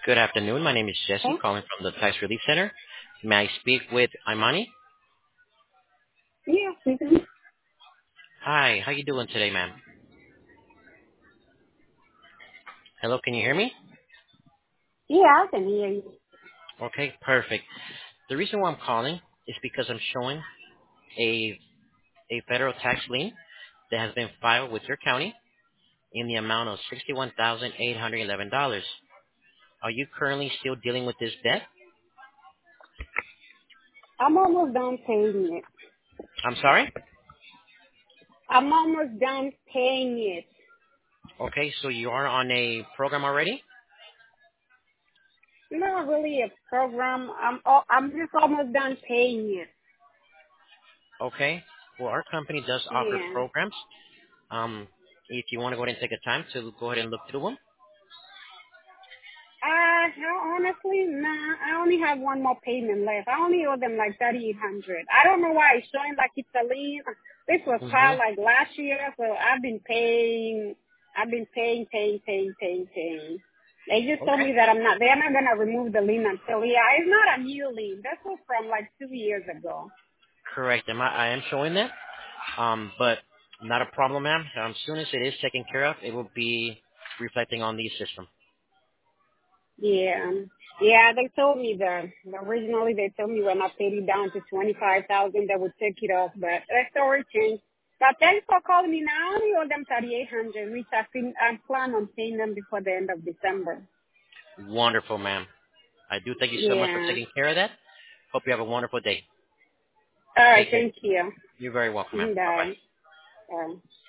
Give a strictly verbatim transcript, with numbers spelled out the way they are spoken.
Good afternoon. My name is Jesse, Oh, calling from the Tax Relief Center. May I speak with Imani? yeah, speaking. Hi, how you doing today, ma'am? Hello, can you hear me? Yeah, I can hear you. Okay, perfect. The reason why I'm calling is because I'm showing a a federal tax lien that has been filed with your county in the amount of sixty-one thousand eight hundred eleven dollars. Are you currently still dealing with this debt? I'm almost done paying it. I'm sorry? I'm almost done paying it. Okay, so you are on a program already? Not really a program. I'm al- I'm just almost done paying it. Okay. Well, our company does offer Yeah. programs. Um, if you want to go ahead and take a time to go ahead and look through them. Uh, no, honestly, nah. I only have one more payment left. I only owe them like thirty eight hundred. I don't know why it's showing like it's a lien. This was Mm-hmm. filed like last year, so I've been paying. I've been paying, paying, paying, paying, paying. They just told Okay. me that I'm not. They're not gonna remove the lien until yeah. It's not a new lien. This was from like two years ago. Correct. Am I, I am showing that. Um, but not a problem, ma'am. Um, as soon as it is taken care of, it will be reflecting on the system. Yeah. Yeah, they told me that. Originally, they told me when I paid it down to twenty-five thousand, they would take it off, but that story changed. But thanks for calling me. Now I only owe them thirty-eight hundred, which I think I plan on paying them before the end of December. Wonderful, ma'am. I do thank you so much for Yeah. taking care of that. Hope you have a wonderful day. All right. Take care. Thank you. You're very welcome, ma'am. Bye-bye. Bye. Bye.